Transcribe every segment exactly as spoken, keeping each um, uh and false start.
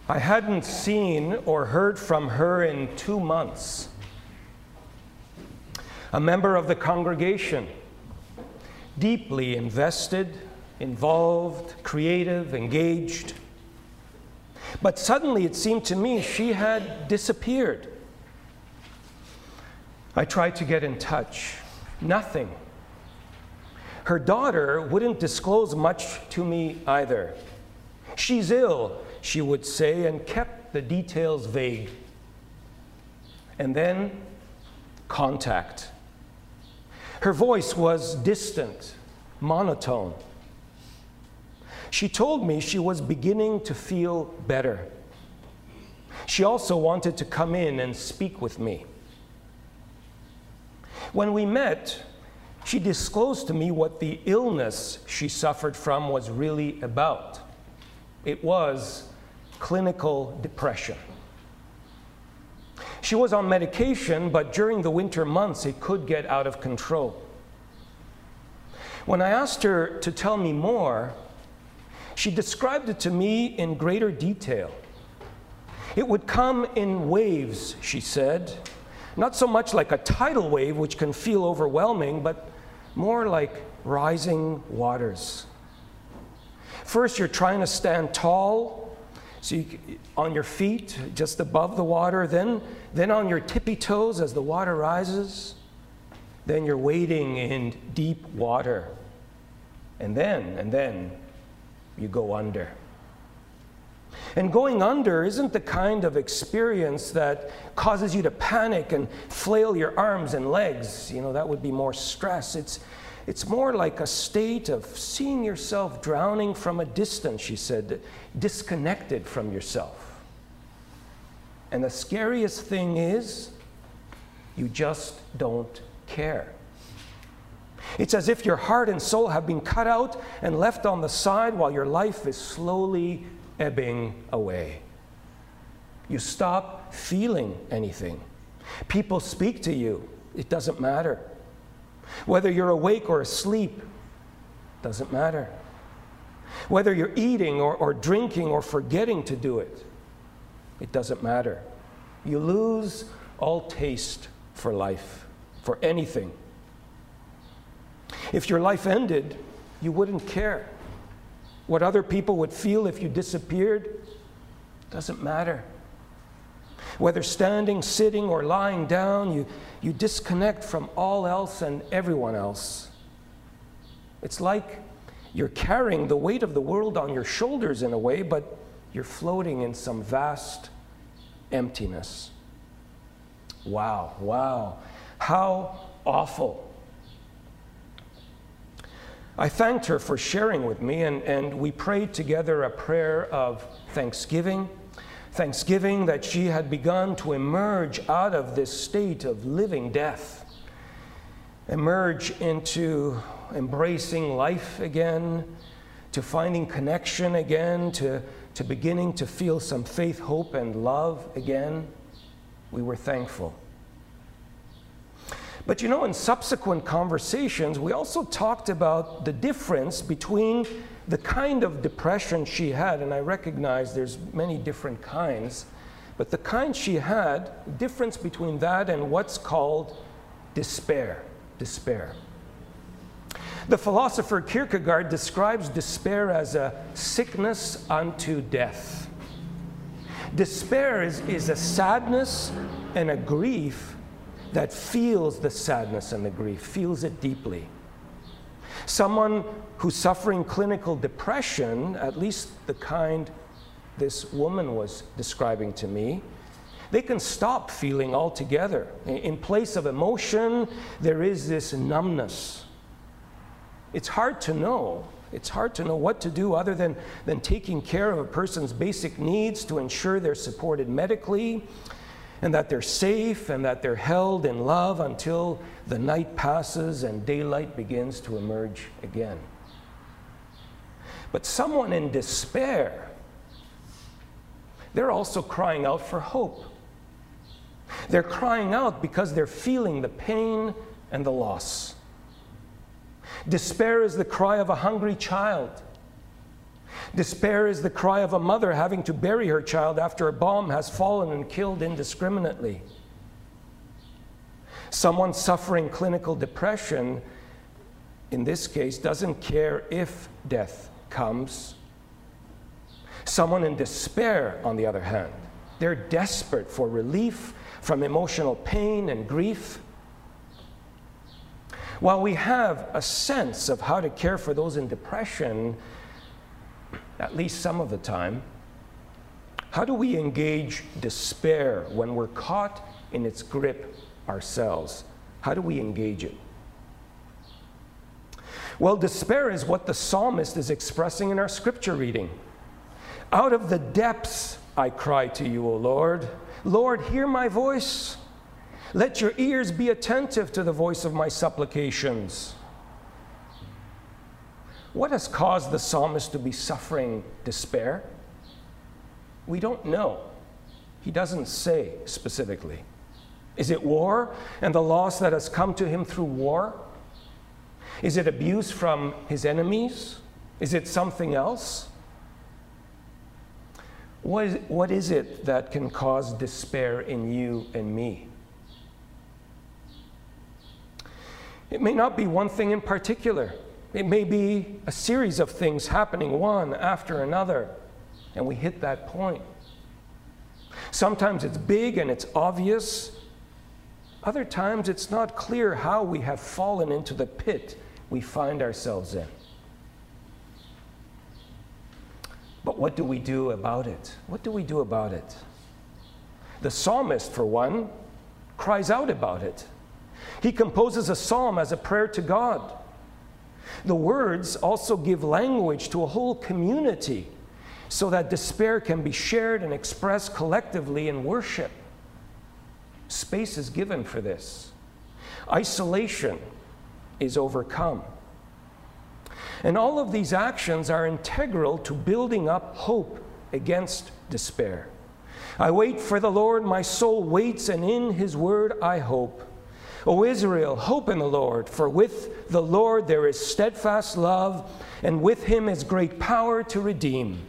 I hadn't seen or heard from her in two months. A member of the congregation, deeply invested, involved, creative, engaged. But suddenly it seemed to me she had disappeared. I tried to get in touch. Nothing. Her daughter wouldn't disclose much to me either. She's ill, she would say, and kept the details vague. And then, contact. Her voice was distant, monotone. She told me she was beginning to feel better. She also wanted to come in and speak with me. When we met, she disclosed to me what the illness she suffered from was really about. It was clinical depression. She was on medication, but during the winter months, it could get out of control. When I asked her to tell me more, she described it to me in greater detail. It would come in waves, she said, not so much like a tidal wave, which can feel overwhelming, but more like rising waters. First, you're trying to stand tall, so you, on your feet, just above the water, then, then on your tippy toes as the water rises. Then you're wading in deep water. And then, and then, you go under. And going under isn't the kind of experience that causes you to panic and flail your arms and legs. You know, that would be more stress. It's, it's more like a state of seeing yourself drowning from a distance, she said, disconnected from yourself. And the scariest thing is, you just don't care. It's as if your heart and soul have been cut out and left on the side while your life is slowly ebbing away. You stop feeling anything. People speak to you. It doesn't matter. Whether you're awake or asleep, doesn't matter. Whether you're eating or, or drinking or forgetting to do it, it doesn't matter. You lose all taste for life, for anything. If your life ended, you wouldn't care. What other people would feel if you disappeared doesn't matter. Whether standing, sitting, or lying down, you, you disconnect from all else and everyone else. It's like you're carrying the weight of the world on your shoulders in a way, but you're floating in some vast emptiness. Wow, wow, how awful. I thanked her for sharing with me, and, and we prayed together a prayer of thanksgiving. Thanksgiving that she had begun to emerge out of this state of living death, emerge into embracing life again, to finding connection again, to, to beginning to feel some faith, hope, and love again. We were thankful. But you know, in subsequent conversations, we also talked about the difference between the kind of depression she had, and I recognize there's many different kinds, but the kind she had, the difference between that and what's called despair, despair. The philosopher Kierkegaard describes despair as a sickness unto death. Despair is, is a sadness and a grief that feels the sadness and the grief, feels it deeply. Someone who's suffering clinical depression, at least the kind this woman was describing to me, they can stop feeling altogether. In place of emotion, there is this numbness. It's hard to know. It's hard to know what to do other than, than taking care of a person's basic needs to ensure they're supported medically, and that they're safe and that they're held in love until the night passes and daylight begins to emerge again. But someone in despair, they're also crying out for hope. They're crying out because they're feeling the pain and the loss. Despair is the cry of a hungry child. Despair is the cry of a mother having to bury her child after a bomb has fallen and killed indiscriminately. Someone suffering clinical depression, in this case, doesn't care if death comes. Someone in despair, on the other hand, they're desperate for relief from emotional pain and grief. While we have a sense of how to care for those in depression, at least some of the time, how do we engage despair when we're caught in its grip ourselves? How do we engage it? Well, despair is what the psalmist is expressing in our scripture reading. Out of the depths I cry to you, O Lord. Lord, hear my voice. Let your ears be attentive to the voice of my supplications. What has caused the psalmist to be suffering despair? We don't know. He doesn't say specifically. Is it war and the loss that has come to him through war? Is it abuse from his enemies? Is it something else? What is, what is it that can cause despair in you and me? It may not be one thing in particular. It may be a series of things happening one after another, and we hit that point. Sometimes it's big and it's obvious. Other times it's not clear how we have fallen into the pit we find ourselves in. But what do we do about it? What do we do about it? The psalmist, for one, cries out about it. He composes a psalm as a prayer to God. The words also give language to a whole community so that despair can be shared and expressed collectively in worship. Space is given for this. Isolation is overcome. And all of these actions are integral to building up hope against despair. I wait for the Lord, my soul waits, and in his word I hope. O Israel, hope in the Lord, for with the Lord there is steadfast love, and with him is great power to redeem.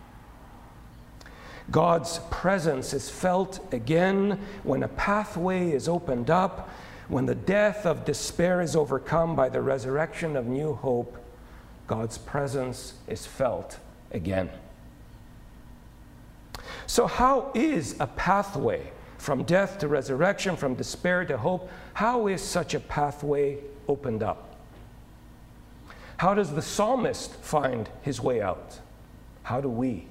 God's presence is felt again when a pathway is opened up, when the death of despair is overcome by the resurrection of new hope. God's presence is felt again. So how is a pathway from death to resurrection, from despair to hope, how is such a pathway opened up? How does the psalmist find his way out? How do we?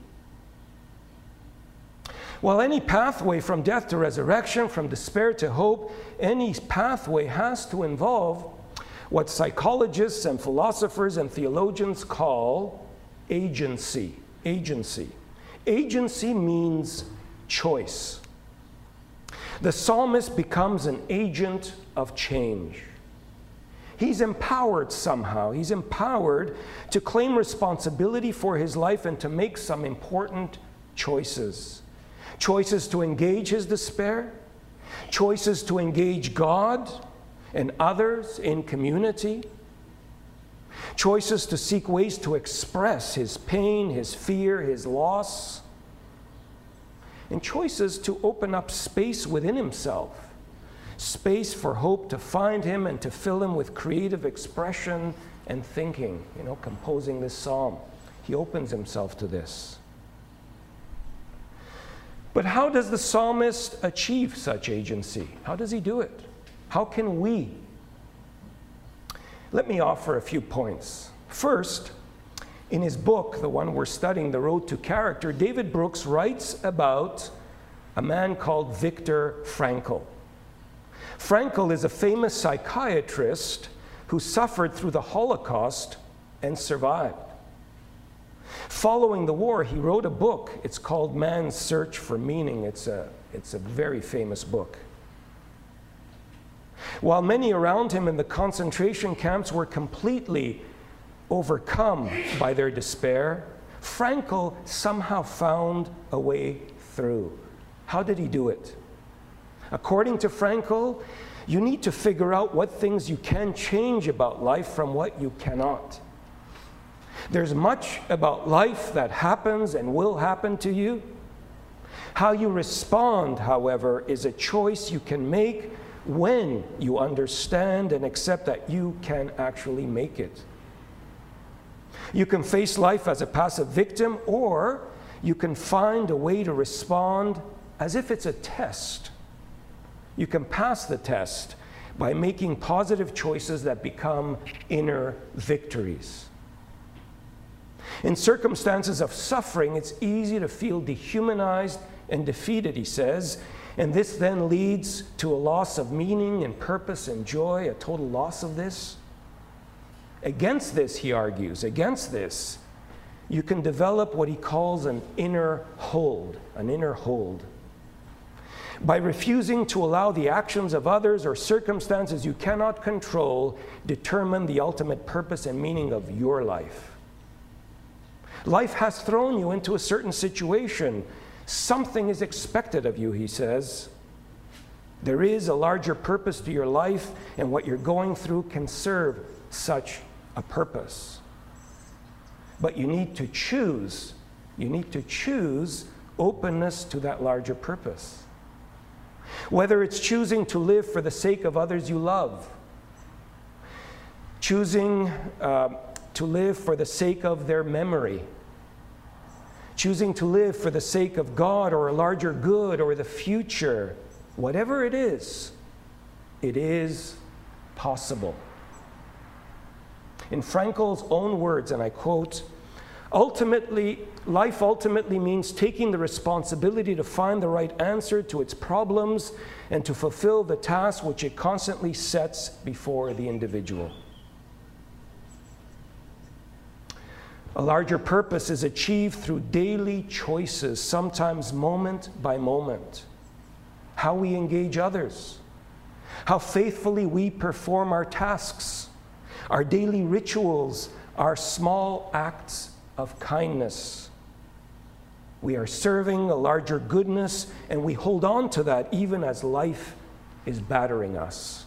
Well, any pathway from death to resurrection, from despair to hope, any pathway has to involve what psychologists and philosophers and theologians call agency. Agency. Agency means choice. The psalmist becomes an agent of change. He's empowered somehow. He's empowered to claim responsibility for his life and to make some important choices. Choices to engage his despair, choices to engage God and others in community, choices to seek ways to express his pain, his fear, his loss, and choices to open up space within himself, space for hope to find him and to fill him with creative expression and thinking. You know, composing this psalm, he opens himself to this. But how does the psalmist achieve such agency? How does he do it? How can we? Let me offer a few points. First, in his book, the one we're studying, The Road to Character, David Brooks writes about a man called Viktor Frankl. Frankl is a famous psychiatrist who suffered through the Holocaust and survived. Following the war, he wrote a book. It's called Man's Search for Meaning. It's a, it's a very famous book. While many around him in the concentration camps were completely overcome by their despair, Frankl somehow found a way through. How did he do it? According to Frankl, you need to figure out what things you can change about life from what you cannot. There's much about life that happens and will happen to you. How you respond, however, is a choice you can make when you understand and accept that you can actually make it. You can face life as a passive victim, or you can find a way to respond as if it's a test. You can pass the test by making positive choices that become inner victories. In circumstances of suffering, it's easy to feel dehumanized and defeated, he says, and this then leads to a loss of meaning and purpose and joy, a total loss of this. Against this, he argues, against this, you can develop what he calls an inner hold, an inner hold. By refusing to allow the actions of others or circumstances you cannot control determine the ultimate purpose and meaning of your life. Life has thrown you into a certain situation. Something is expected of you, he says. There is a larger purpose to your life, and what you're going through can serve such a purpose. But you need to choose, you need to choose openness to that larger purpose. Whether it's choosing to live for the sake of others you love, choosing uh, to live for the sake of their memory, choosing to live for the sake of God or a larger good or the future, whatever it is, it is possible. In Frankl's own words, and I quote, ultimately, life ultimately means taking the responsibility to find the right answer to its problems and to fulfill the task which it constantly sets before the individual. A larger purpose is achieved through daily choices, sometimes moment by moment. How we engage others, how faithfully we perform our tasks, our daily rituals, our small acts of kindness. We are serving a larger goodness, and we hold on to that even as life is battering us.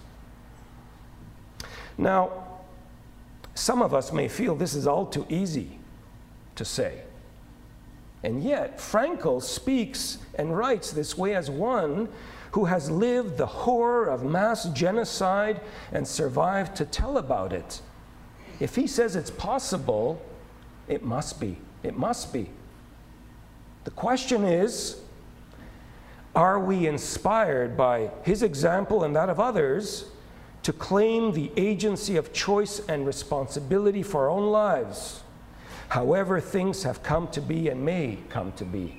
Now, some of us may feel this is all too easy to say. And yet, Frankl speaks and writes this way as one who has lived the horror of mass genocide and survived to tell about it. If he says it's possible, it must be. It must be. The question is, are we inspired by his example and that of others to claim the agency of choice and responsibility for our own lives, however things have come to be and may come to be?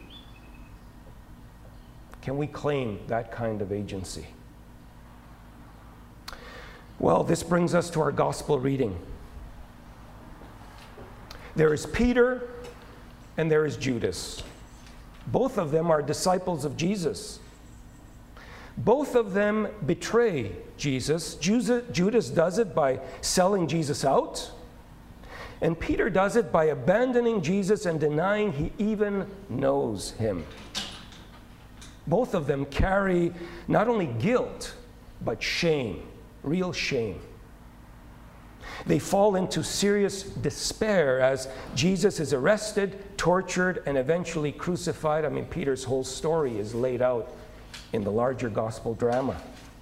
Can we claim that kind of agency? Well, this brings us to our gospel reading. There is Peter and there is Judas. Both of them are disciples of Jesus. Both of them betray Jesus. Judas does it by selling Jesus out, and Peter does it by abandoning Jesus and denying he even knows him. Both of them carry not only guilt, but shame, real shame. They fall into serious despair as Jesus is arrested, tortured, and eventually crucified. I mean, Peter's whole story is laid out in the larger gospel drama.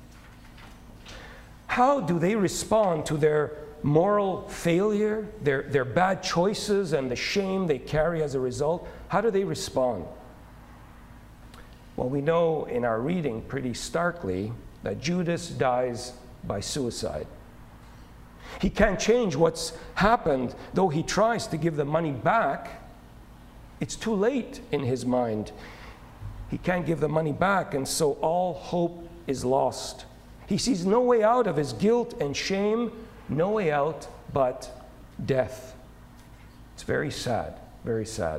How do they respond to their moral failure, their, their bad choices, and the shame they carry as a result? How do they respond? Well, we know in our reading pretty starkly that Judas dies by suicide. He can't change what's happened, though he tries to give the money back. It's too late in his mind. He can't give the money back, and so all hope is lost. He sees no way out of his guilt and shame, no way out but death. It's very sad, very sad.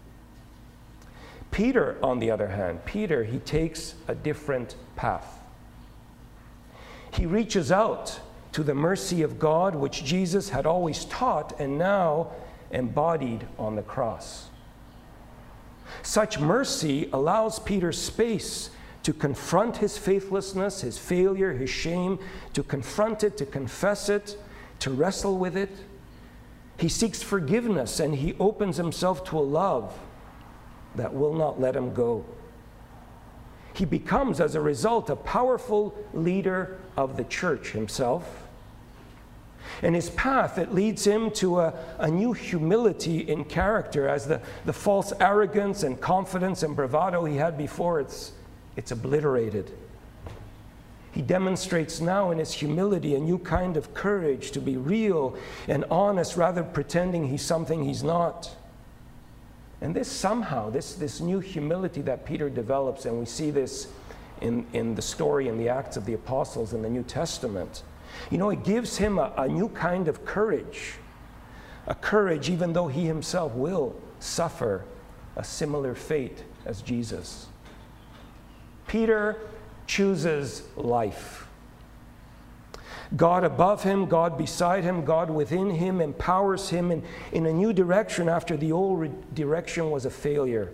Peter, on the other hand, Peter, he takes a different path. He reaches out to the mercy of God, which Jesus had always taught and now embodied on the cross. Such mercy allows Peter space to confront his faithlessness, his failure, his shame, to confront it, to confess it, to wrestle with it. He seeks forgiveness, and he opens himself to a love that will not let him go. He becomes, as a result, a powerful leader of the church himself. And his path, it leads him to a, a new humility in character, as the, the false arrogance and confidence and bravado he had before, it's, it's obliterated. He demonstrates now in his humility a new kind of courage to be real and honest rather than pretending he's something he's not. And this somehow, this, this new humility that Peter develops, and we see this in, in the story in the Acts of the Apostles in the New Testament, you know, it gives him a, a new kind of courage. A courage even though he himself will suffer a similar fate as Jesus. Peter chooses life. God above him, God beside him, God within him empowers him in, in a new direction after the old re- direction was a failure.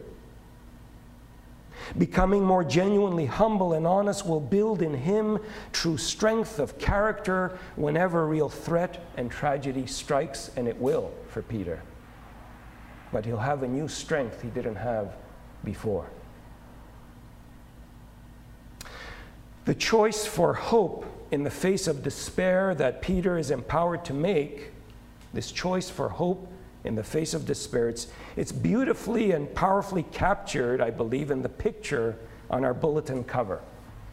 Becoming more genuinely humble and honest will build in him true strength of character whenever real threat and tragedy strikes, and it will for Peter. But he'll have a new strength he didn't have before. The choice for hope in the face of despair that Peter is empowered to make, this choice for hope in the face of despair, it's, it's beautifully and powerfully captured, I believe, in the picture on our bulletin cover.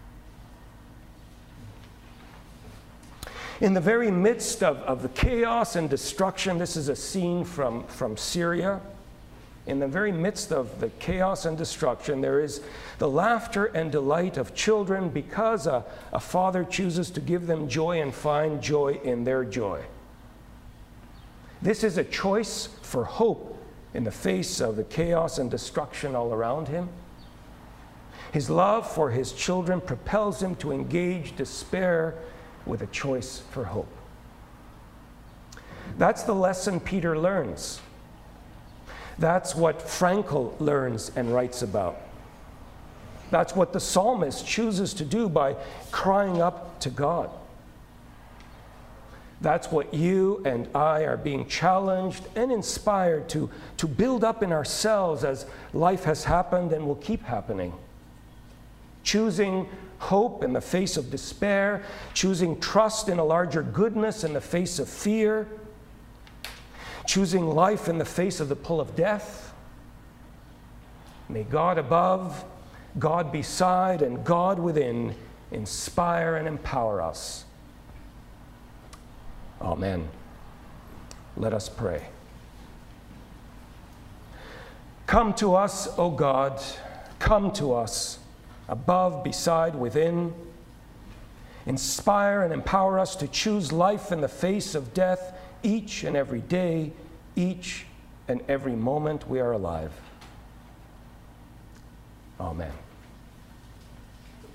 In the very midst of, of the chaos and destruction, this is a scene from, from Syria. In the very midst of the chaos and destruction, there is the laughter and delight of children because a, a father chooses to give them joy and find joy in their joy. This is a choice for hope in the face of the chaos and destruction all around him. His love for his children propels him to engage despair with a choice for hope. That's the lesson Peter learns. That's what Frankl learns and writes about. That's what the psalmist chooses to do by crying up to God. That's what you and I are being challenged and inspired to, to build up in ourselves as life has happened and will keep happening. Choosing hope in the face of despair, choosing trust in a larger goodness in the face of fear, choosing life in the face of the pull of death. May God above, God beside, and God within inspire and empower us. Amen. Let us pray. Come to us, O God, come to us, above, beside, within. Inspire and empower us to choose life in the face of death each and every day, each and every moment we are alive. Amen.